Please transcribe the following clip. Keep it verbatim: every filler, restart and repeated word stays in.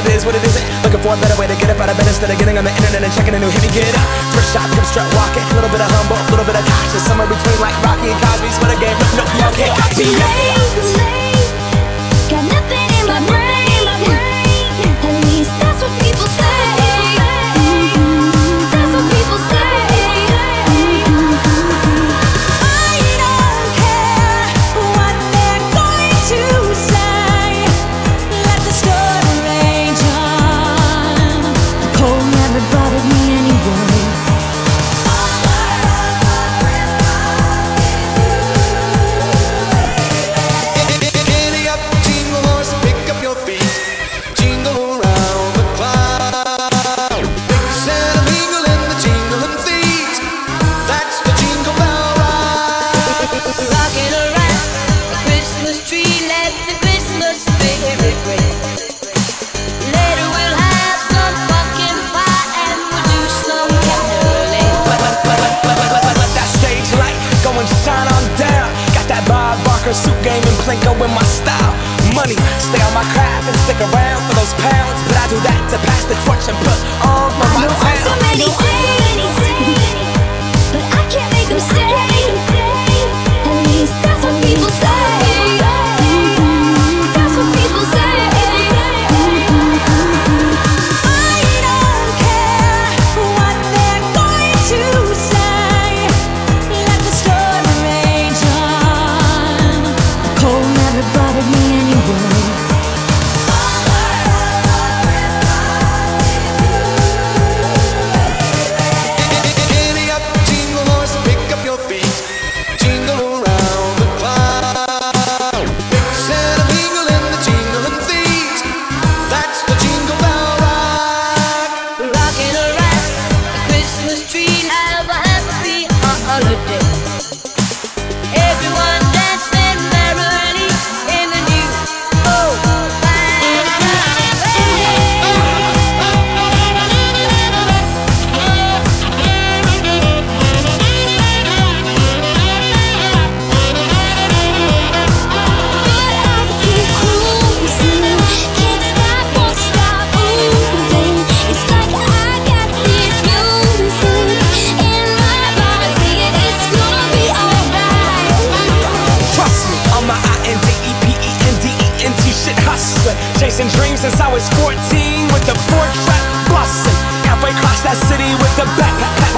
it is, what it isn't. Looking for a better way to get up out of bed instead of getting on the internet and checking a new hit. Me get up, first shot, come strut walking. A little bit of humble, a little bit of cautious. Somewhere between like Rocky and Cosby's for the game. No, no, y'all can't copy me. Got nothing in my brain. At least that's what people say. That's what people say. I don't care what they're going to say. Let the story rage on. The cold never bothered me anyway. Giddy up, jingle horse, pick up your feet, jingle around the clock. Mix and mingle in the jingling feet. That's the Jingle Bell Ride. Rocking around the Christmas tree, let the Christmas spirit ring. Later we'll have some pumpkin pie and we'll do some caroling. Let, let, let, let, let, let, let, let that stage light go and shine on down. Got that Bob Barker suit game and Plinko in my style. Money, stay on my craft and stick around for those pounds. But I do that to pass the torch and put on for my So town. many things, but I can't make them stay. At least that's what people say. That's what people say. I don't care what they're going to say. Let the story rage on. The cold never bothered me anyway. Giddy up, jingle horse, pick up your feet, jingle around the clock. Mix and mingle in the jingling feet. That's the Jingle Bell Ride. Rocking around the Christmas tree, have a happy holiday. Everyone dancing merrily in the new old-fashioned way. But I keep cruising, can't stop, won't stop moving. It's like I got this music in my body saying it's gonna be alright. Trust me, I'm a I N D E P E N D E N T shit hustler. Chasing dreams since I was fourteen with the four track bustin'. Halfway across that city with the backpack